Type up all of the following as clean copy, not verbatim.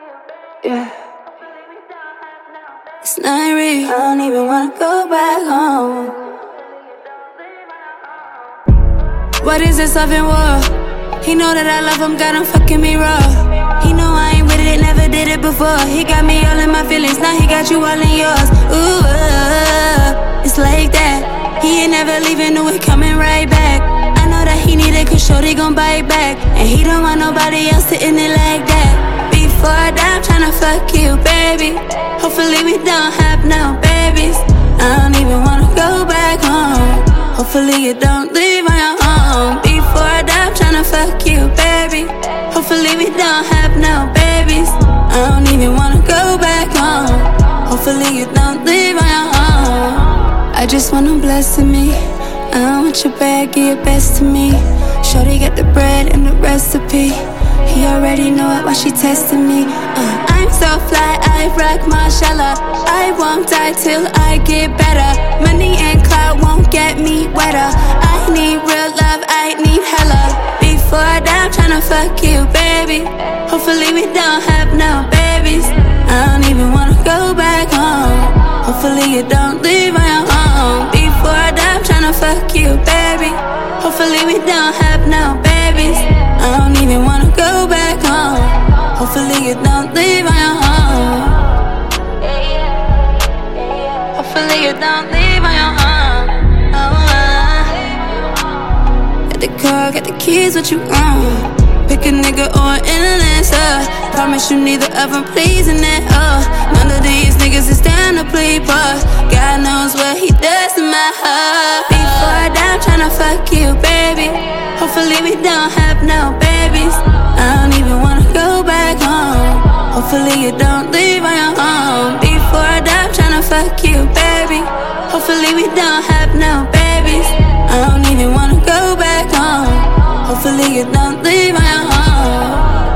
Yeah. It's not real. I don't even wanna go back home. What is this love and war? He know that I love him, got him fucking me raw. He know I ain't with it, never did it before. He got me all in my feelings, now he got you all in yours. Ooh, it's like that. He ain't never leaving, no, he coming right back. I know that he need it, cause shorty gon' bite back. And he don't want nobody else sitting it like that. Before I die, I'm tryna fuck you, baby. Hopefully we don't have no babies. I don't even wanna go back home. Hopefully you don't leave on your own. Before I die, I'm tryna fuck you, baby. Hopefully we don't have no babies. I don't even wanna go back home. Hopefully you don't leave on your own. I just want them blessing me. I don't want your bag, give your best to me. Shorty got the bread and the recipe. He already know it while she testing me. I'm so fly, I rock Marshalla. I won't die till I get better. Money and clout won't get me wetter. I need real love, I need hella. Before I die, I'm tryna fuck you, baby. Hopefully we don't have no babies. I don't even wanna go back home. Hopefully you don't leave on your own. Before I die, I'm tryna fuck you, baby. Hopefully we don't have no babies. I don't even wanna go back home. Hopefully you don't leave on your own. Hopefully you don't leave on your own. Got the car, got the keys, what you want? Pick a nigga or an influencer. Promise you neither of them pleasing that, none of these niggas is down to play ball. God knows what he does to my heart. Before I die, I'm tryna fuck you, baby. Hopefully we don't have no babies. I don't even wanna go back home. Hopefully you don't leave on your own. Before I die, I'm tryna fuck you, baby. Hopefully we don't have no babies. I don't even wanna go back home. Hopefully you don't leave on your own.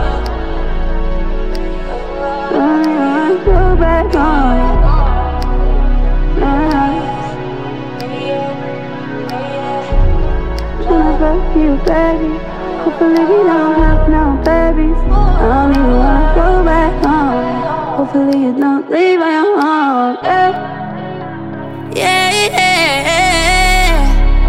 I don't even wanna go back home. Tryna fuck you, baby. Hopefully we don't have no babies. I don't even wanna go back home. Hopefully you don't leave on your own. Yeah, yeah.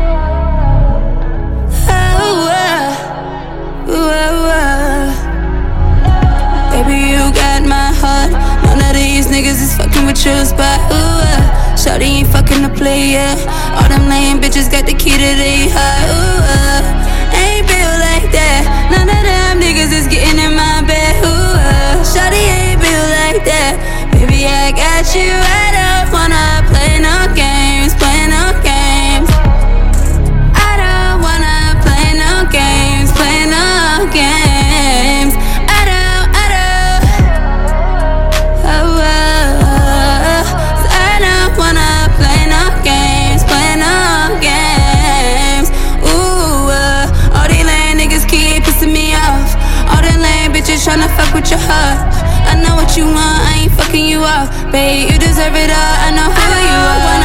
Baby, you got my heart. None of these niggas is fucking with your spot. Shawty ain't fucking the player. All them lame bitches got the key to their heart. Ain't built like that. None of them niggas is getting in my bed. Shawty ain't built like that. Baby, I got you. I don't wanna play no games, play no games. I don't wanna play no games, play no games. I don't. I don't wanna play no games, play no games. All these lame niggas keep pissing me off. All them lame bitches tryna fuck with your heart. I know what you want, I ain't fucking you off. Babe, you deserve it all, I know who you are.